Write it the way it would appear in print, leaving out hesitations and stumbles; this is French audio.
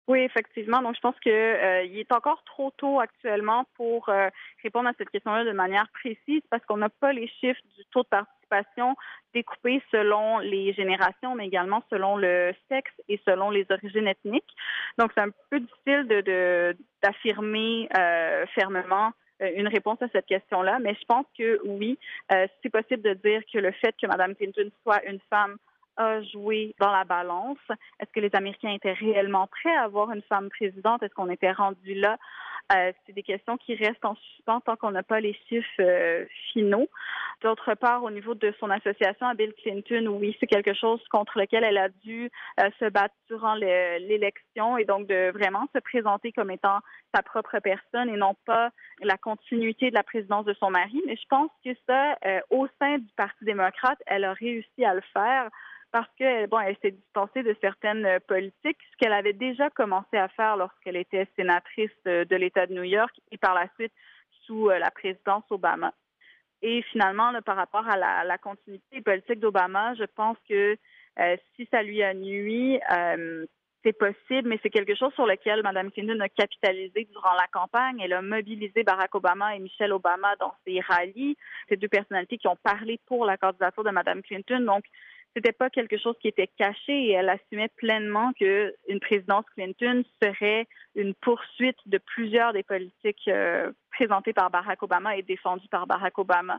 Oui, effectivement. Donc, je pense que il est encore trop tôt actuellement pour répondre à cette question-là de manière précise parce qu'on n'a pas les chiffres du taux de participation découpés selon les générations, mais également selon le sexe et selon les origines ethniques. Donc, c'est un peu difficile d'affirmer fermement une réponse à cette question-là, mais je pense que oui, c'est possible de dire que le fait que Mme Clinton soit une femme a joué dans la balance. Est-ce que les Américains étaient réellement prêts à avoir une femme présidente? Est-ce qu'on était rendu là? C'est des questions qui restent en suspens tant qu'on n'a pas les chiffres finaux. D'autre part, au niveau de son association à Bill Clinton, oui, c'est quelque chose contre lequel elle a dû se battre durant l'élection et donc de vraiment se présenter comme étant sa propre personne et non pas la continuité de la présidence de son mari. Mais je pense que ça, au sein du Parti démocrate, elle a réussi à le faire parce que elle s'est distancée de certaines politiques, ce qu'elle avait déjà commencé à faire lorsqu'elle était sénatrice de l'État de New York et par la suite sous la présidence Obama. Et finalement, là, par rapport à la continuité politique d'Obama, je pense que si ça lui a nui, c'est possible, mais c'est quelque chose sur lequel Mme Clinton a capitalisé durant la campagne. Elle a mobilisé Barack Obama et Michelle Obama dans ses rallyes. Ces deux personnalités qui ont parlé pour la candidature de Mme Clinton. Donc, c'était pas quelque chose qui était caché et elle assumait pleinement qu'une présidence Clinton serait une poursuite de plusieurs des politiques présentées par Barack Obama et défendues par Barack Obama.